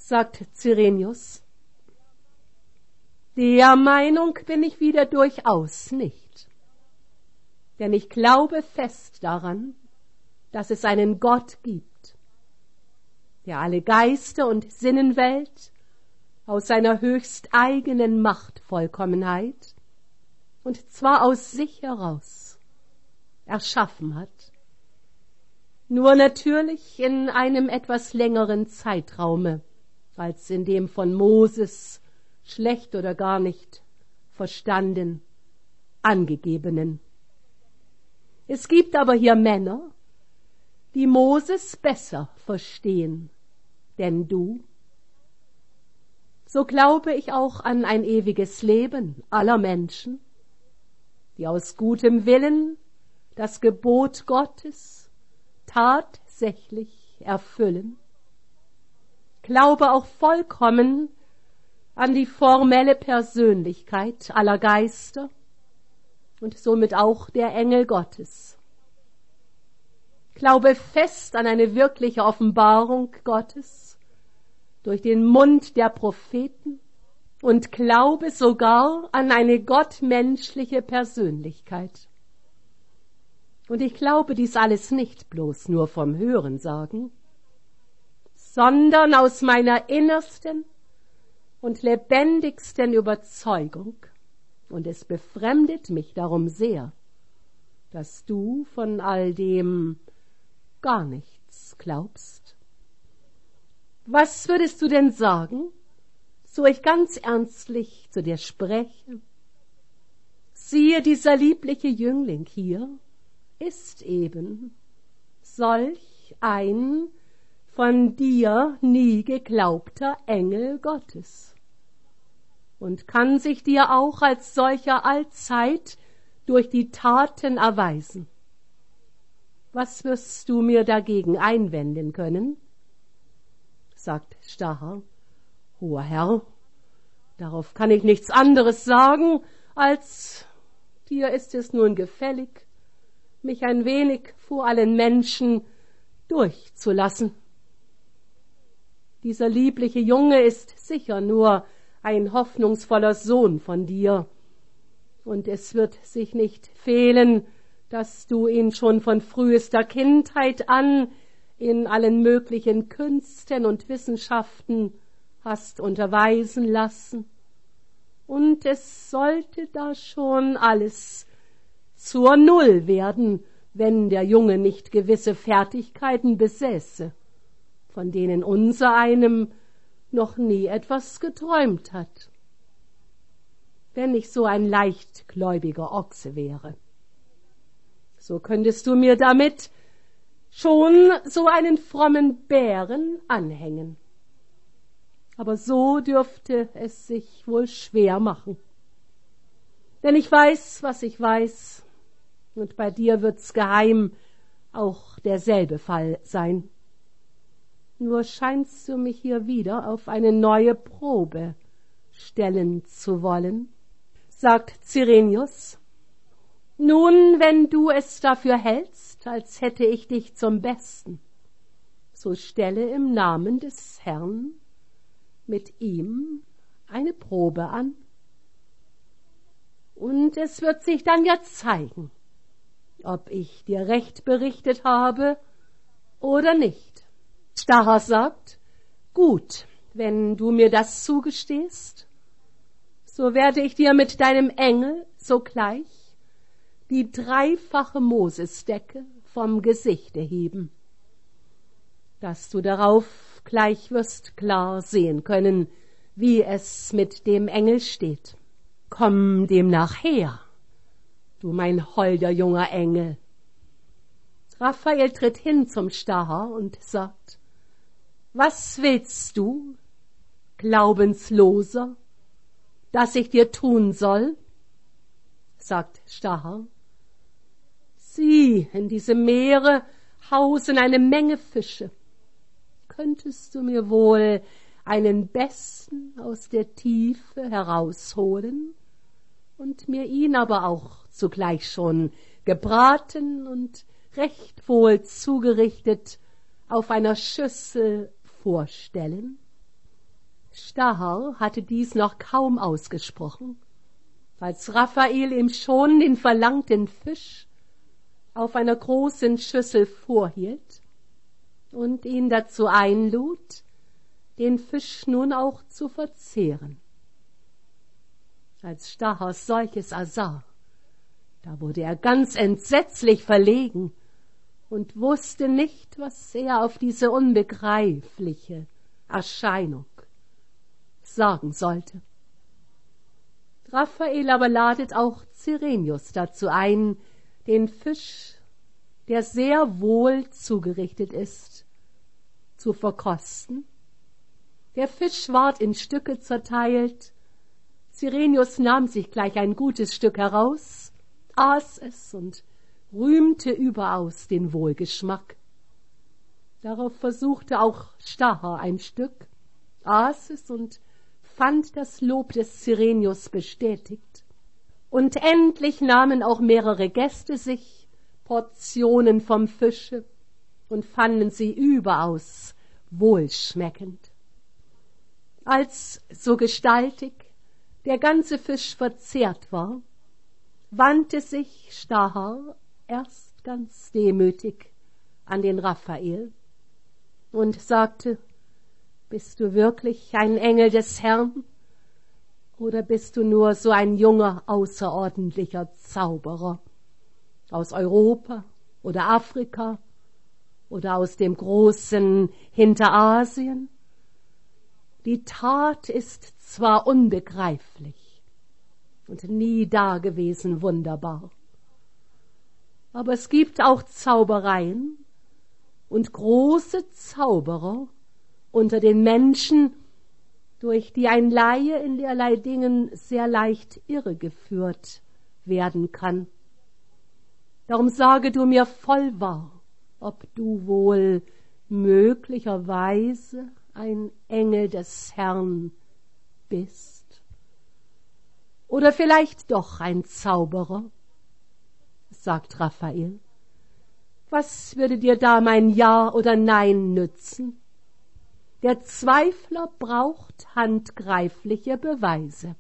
sagt Cyrenius. Der Meinung bin ich wieder durchaus nicht. Denn ich glaube fest daran, dass es einen Gott gibt, der alle Geister und Sinnenwelt aus seiner höchst eigenen Machtvollkommenheit, und zwar aus sich heraus, erschaffen hat. Nur natürlich in einem etwas längeren Zeitraume als in dem von Moses schlecht oder gar nicht verstanden angegebenen. Es gibt aber hier Männer, die Moses besser verstehen, denn du. So glaube ich auch an ein ewiges Leben aller Menschen, die aus gutem Willen das Gebot Gottes tatsächlich erfüllen. Glaube auch vollkommen an die formelle Persönlichkeit aller Geister und somit auch der Engel Gottes. Glaube fest an eine wirkliche Offenbarung Gottes durch den Mund der Propheten und glaube sogar an eine gottmenschliche Persönlichkeit. Und ich glaube dies alles nicht bloß nur vom Hörensagen, sondern aus meiner innersten und lebendigsten Überzeugung, und es befremdet mich darum sehr, dass du von all dem gar nichts glaubst. Was würdest du denn sagen, so ich ganz ernstlich zu dir spreche? Siehe, dieser liebliche Jüngling hier ist eben solch ein von dir nie geglaubter Engel Gottes und kann sich dir auch als solcher allzeit durch die Taten erweisen. Was wirst du mir dagegen einwenden können? Sagt Stacher: Hoher Herr, darauf kann ich nichts anderes sagen, als dir ist es nun gefällig, mich ein wenig vor allen Menschen durchzulassen. Dieser liebliche Junge ist sicher nur ein hoffnungsvoller Sohn von dir, und es wird sich nicht fehlen, dass du ihn schon von frühester Kindheit an in allen möglichen Künsten und Wissenschaften hast unterweisen lassen. Und es sollte da schon alles zur Null werden, wenn der Junge nicht gewisse Fertigkeiten besäße, von denen unser einem noch nie etwas geträumt hat. Wenn ich so ein leichtgläubiger Ochse wäre, so könntest du mir damit schon so einen frommen Bären anhängen. Aber so dürfte es sich wohl schwer machen. Denn ich weiß, was ich weiß, und bei dir wird's geheim auch derselbe Fall sein. Nur scheinst du mich hier wieder auf eine neue Probe stellen zu wollen, sagt Cyrenius. Nun, wenn du es dafür hältst, als hätte ich dich zum Besten, so stelle im Namen des Herrn mit ihm eine Probe an. Und es wird sich dann ja zeigen, ob ich dir recht berichtet habe oder nicht. Stacher sagt: Gut, wenn du mir das zugestehst, so werde ich dir mit deinem Engel sogleich die dreifache Mosesdecke vom Gesichte heben, dass du darauf gleich wirst klar sehen können, wie es mit dem Engel steht. Komm demnach her, du mein holder junger Engel. Raphael tritt hin zum Stacher und sagt: Was willst du, Glaubensloser, dass ich dir tun soll? Sagt Stacher: Sieh, in diesem Meere hausen eine Menge Fische. Könntest du mir wohl einen besten aus der Tiefe herausholen und mir ihn aber auch zugleich schon gebraten und recht wohl zugerichtet auf einer Schüssel vorstellen? Stahar hatte dies noch kaum ausgesprochen, als Raphael ihm schon den verlangten Fisch auf einer großen Schüssel vorhielt und ihn dazu einlud, den Fisch nun auch zu verzehren. Als Stahar solches ersah, da wurde er ganz entsetzlich verlegen und wusste nicht, was er auf diese unbegreifliche Erscheinung sagen sollte. Raphael aber ladet auch Cyrenius dazu ein, den Fisch, der sehr wohl zugerichtet ist, zu verkosten. Der Fisch ward in Stücke zerteilt. Cyrenius nahm sich gleich ein gutes Stück heraus, aß es und rühmte überaus den Wohlgeschmack. Darauf versuchte auch Stahar ein Stück, aß es und fand das Lob des Cyrenius bestätigt. Und endlich nahmen auch mehrere Gäste sich Portionen vom Fische und fanden sie überaus wohlschmeckend. Als so gestaltig der ganze Fisch verzehrt war, wandte sich Stahar erst ganz demütig an den Raphael und sagte: Bist du wirklich ein Engel des Herrn, oder bist du nur so ein junger, außerordentlicher Zauberer aus Europa oder Afrika oder aus dem großen Hinterasien? Die Tat ist zwar unbegreiflich und nie dagewesen wunderbar, aber es gibt auch Zaubereien und große Zauberer unter den Menschen, durch die ein Laie in derlei Dingen sehr leicht irregeführt werden kann. Darum sage du mir voll wahr, ob du wohl möglicherweise ein Engel des Herrn bist, oder vielleicht doch ein Zauberer, sagt Raphael. Was würde dir da mein Ja oder Nein nützen? Der Zweifler braucht handgreifliche Beweise.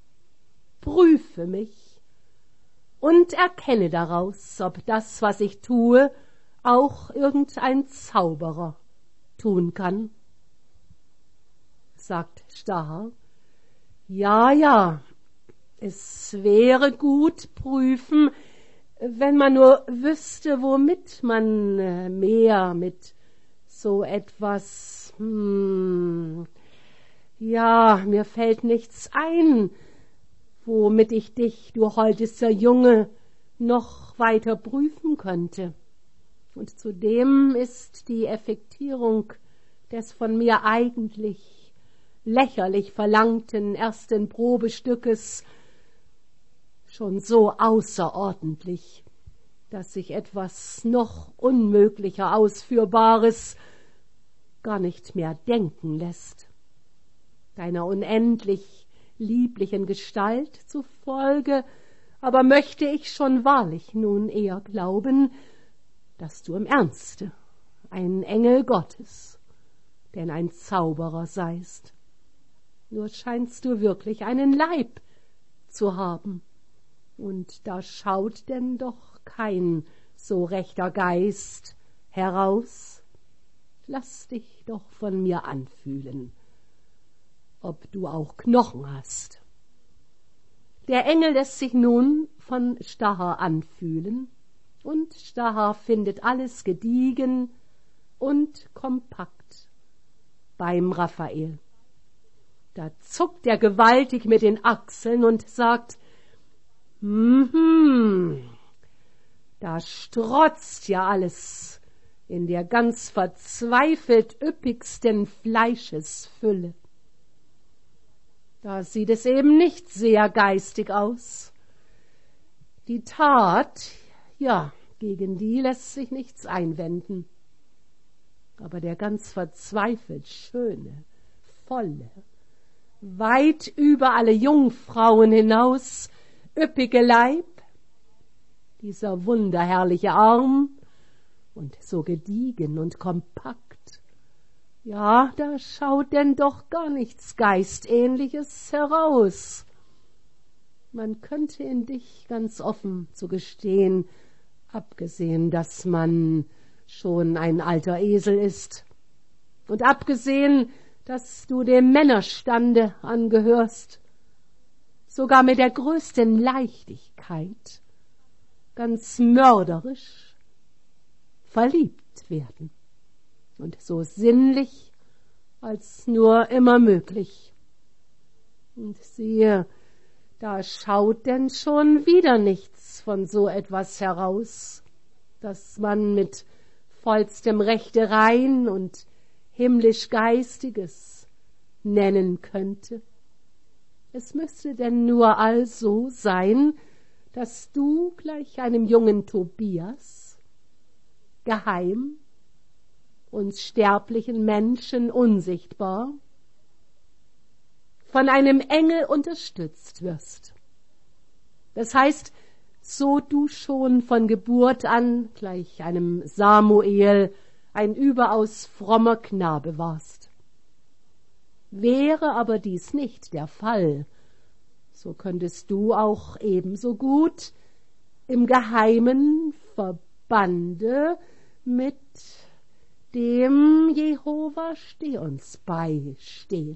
Prüfe mich und erkenne daraus, ob das, was ich tue, auch irgendein Zauberer tun kann. Sagt Stahar: Ja, es wäre gut prüfen, wenn man nur wüsste, womit man mehr mit so etwas, ja, mir fällt nichts ein, womit ich dich, du holdester Junge, noch weiter prüfen könnte. Und zudem ist die Effektierung des von mir eigentlich lächerlich verlangten ersten Probestückes schon so außerordentlich, dass sich etwas noch unmöglicher Ausführbares gar nicht mehr denken lässt. Deiner unendlich lieblichen Gestalt zufolge aber möchte ich schon wahrlich nun eher glauben, dass du im Ernste ein Engel Gottes, denn ein Zauberer seist. Nur scheinst du wirklich einen Leib zu haben, und da schaut denn doch kein so rechter Geist heraus. Lass dich doch von mir anfühlen, ob du auch Knochen hast. Der Engel lässt sich nun von Stahar anfühlen, und Stahar findet alles gediegen und kompakt beim Raphael. Da zuckt er gewaltig mit den Achseln und sagt: Da strotzt ja alles in der ganz verzweifelt üppigsten Fleischesfülle. Da sieht es eben nicht sehr geistig aus. Die Tat, ja, gegen die lässt sich nichts einwenden. Aber der ganz verzweifelt schöne, volle, weit über alle Jungfrauen hinaus üppige Leib, dieser wunderherrliche Arm und so gediegen und kompakt, Ja, da schaut denn doch gar nichts Geistähnliches heraus. Man könnte in dich ganz offen zu gestehen, abgesehen, dass man schon ein alter Esel ist, und abgesehen, dass du dem Männerstande angehörst, sogar mit der größten Leichtigkeit, ganz mörderisch verliebt werden, und so sinnlich als nur immer möglich. Und siehe, da schaut denn schon wieder nichts von so etwas heraus, das man mit vollstem Rechte rein und himmlisch-geistiges nennen könnte. Es müsste denn nur also sein, dass du gleich einem jungen Tobias geheim, uns sterblichen Menschen unsichtbar, von einem Engel unterstützt wirst. Das heißt, so du schon von Geburt an gleich einem Samuel ein überaus frommer Knabe warst. Wäre aber dies nicht der Fall, so könntest du auch ebenso gut im geheimen Verbande mit dem Jehova steh uns beistehen.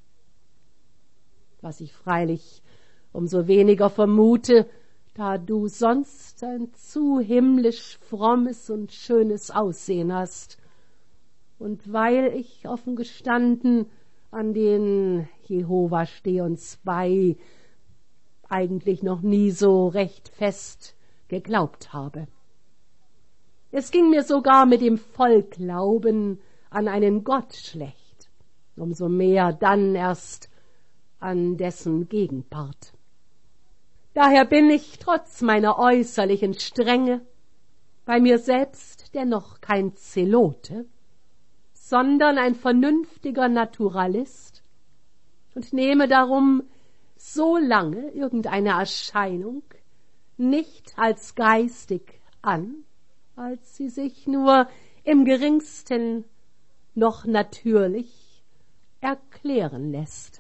Was ich freilich umso weniger vermute, da du sonst ein zu himmlisch frommes und schönes Aussehen hast, und weil ich offen gestanden an den Jehova steh uns bei eigentlich noch nie so recht fest geglaubt habe. Es ging mir sogar mit dem Vollglauben an einen Gott schlecht, umso mehr dann erst an dessen Gegenpart. Daher bin ich trotz meiner äußerlichen Strenge bei mir selbst dennoch kein Zelote, sondern ein vernünftiger Naturalist und nehme darum so lange irgendeine Erscheinung nicht als geistig an, als sie sich nur im geringsten noch natürlich erklären lässt.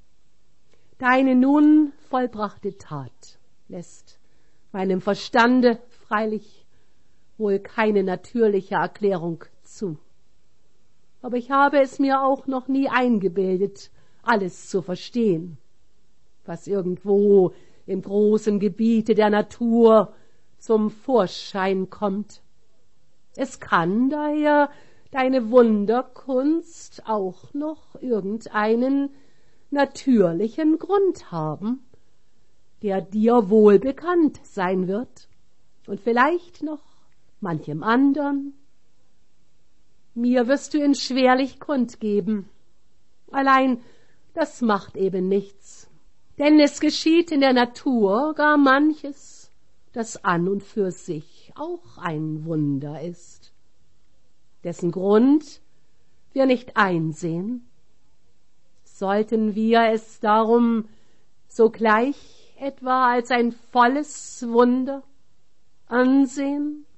Deine nun vollbrachte Tat lässt meinem Verstande freilich wohl keine natürliche Erklärung zu. Aber ich habe es mir auch noch nie eingebildet, alles zu verstehen, was irgendwo im großen Gebiete der Natur zum Vorschein kommt. Es kann daher deine Wunderkunst auch noch irgendeinen natürlichen Grund haben, der dir wohl bekannt sein wird und vielleicht noch manchem andern. Mir wirst du ihn schwerlich kundgeben. Allein das macht eben nichts, denn es geschieht in der Natur gar manches, das an und für sich auch ein Wunder ist, dessen Grund wir nicht einsehen. Sollten wir es darum sogleich etwa als ein volles Wunder ansehen,